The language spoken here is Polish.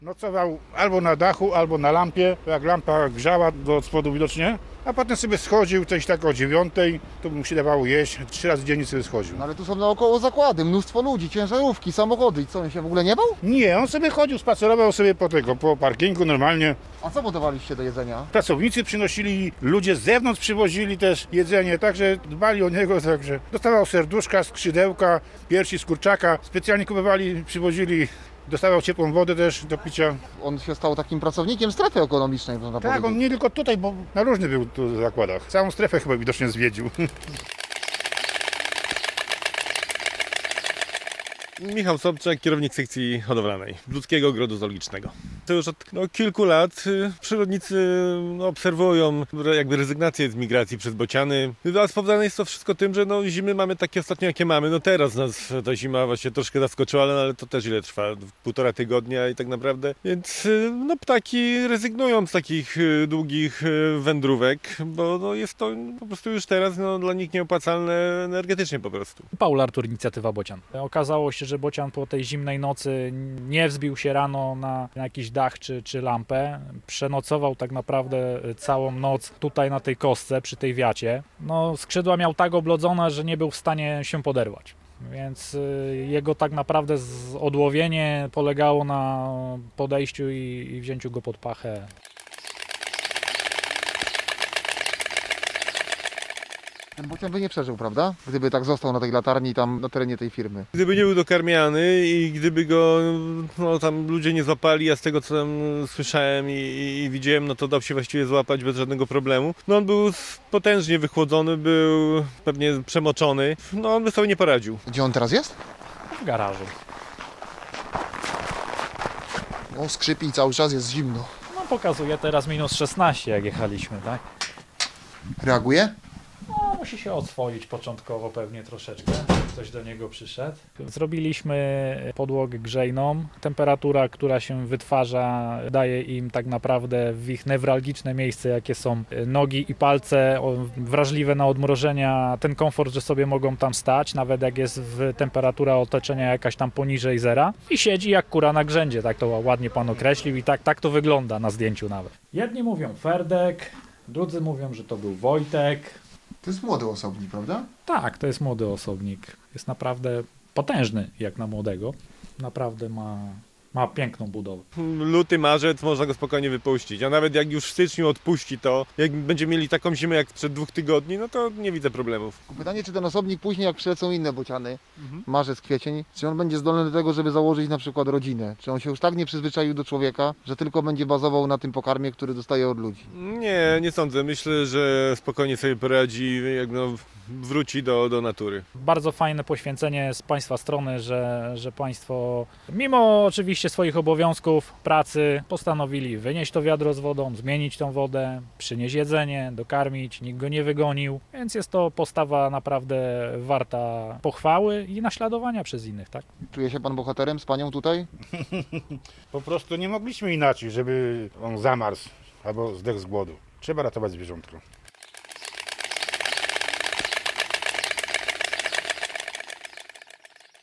Nocował albo na dachu, albo na lampie, jak lampa grzała do spodu widocznie, a potem sobie schodził coś tak o 9:00, to mu się dawało jeść, 3 razy dziennie sobie schodził. No ale tu są naokoło zakłady, mnóstwo ludzi, ciężarówki, samochody i co, on się w ogóle nie bał? Nie, on sobie chodził, spacerował sobie po parkingu normalnie. A co podawaliście do jedzenia? Pracownicy przynosili, ludzie z zewnątrz przywozili też jedzenie, także dbali o niego, także dostawał serduszka, skrzydełka, piersi z kurczaka, specjalnie kupowali, przywozili. Dostawał ciepłą wodę też do picia. On się stał takim pracownikiem strefy ekonomicznej, można Tak, on powiedzieć. nie tylko tutaj, bo na różnych był tu zakładach. Całą strefę chyba widocznie zwiedził. Michał Sobczak, kierownik sekcji hodowlanej Ludzkiego Ogrodu Zoologicznego. To już od kilku lat przyrodnicy obserwują jakby rezygnację z migracji przez bociany. A spowodowane jest to wszystko tym, że zimy mamy takie ostatnio jakie mamy. Teraz nas ta zima właśnie troszkę zaskoczyła, ale to też ile trwa? 1,5 tygodnia i tak naprawdę. Więc ptaki rezygnują z takich długich wędrówek, bo jest to po prostu już teraz dla nich nieopłacalne energetycznie po prostu. Paul Artur, inicjatywa Bocian. Okazało się, że bocian po tej zimnej nocy nie wzbił się rano na jakiś dach czy lampę. Przenocował tak naprawdę całą noc tutaj na tej kostce, przy tej wiacie. Skrzydła miał tak oblodzone, że nie był w stanie się poderwać. Więc jego tak naprawdę odłowienie polegało na podejściu i wzięciu go pod pachę. Ten bocian by nie przeżył, prawda? Gdyby tak został na tej latarni tam na terenie tej firmy. Gdyby nie był dokarmiany i gdyby go tam ludzie nie złapali, a z tego co tam słyszałem i widziałem, to dał się właściwie złapać bez żadnego problemu. On był potężnie wychłodzony, był pewnie przemoczony. On by sobie nie poradził. Gdzie on teraz jest? W garażu. Skrzypi i cały czas jest zimno. Pokazuje teraz -16, jak jechaliśmy, tak? Reaguje? Musi się oswoić początkowo pewnie troszeczkę, ktoś do niego przyszedł. Zrobiliśmy podłogę grzejną. Temperatura, która się wytwarza, daje im tak naprawdę w ich newralgiczne miejsce, jakie są nogi i palce, wrażliwe na odmrożenia, ten komfort, że sobie mogą tam stać, nawet jak jest temperatura otoczenia jakaś tam poniżej zera i siedzi jak kura na grzędzie, tak to ładnie pan określił i tak to wygląda na zdjęciu nawet. Jedni mówią Ferdek, drudzy mówią, że to był Wojtek. To jest młody osobnik, prawda? Tak, to jest młody osobnik. Jest naprawdę potężny jak na młodego. Naprawdę ma piękną budowę. Luty, marzec można go spokojnie wypuścić, a nawet jak już w styczniu odpuści to, jak będziemy mieli taką zimę jak sprzed 2 tygodni, to nie widzę problemów. Pytanie, czy ten osobnik później, jak przylecą inne bociany, marzec, kwiecień, czy on będzie zdolny do tego, żeby założyć na przykład rodzinę? Czy on się już tak nie przyzwyczaił do człowieka, że tylko będzie bazował na tym pokarmie, który dostaje od ludzi? Nie sądzę. Myślę, że spokojnie sobie poradzi, jak wróci do natury. Bardzo fajne poświęcenie z Państwa strony, że Państwo mimo oczywiście swoich obowiązków, pracy postanowili wynieść to wiadro z wodą, zmienić tą wodę, przynieść jedzenie, dokarmić, nikt go nie wygonił, więc jest to postawa naprawdę warta pochwały i naśladowania przez innych, tak? Czuje się pan bohaterem z panią tutaj? Po prostu nie mogliśmy inaczej, żeby on zamarzł albo zdechł z głodu. Trzeba ratować zwierzątko.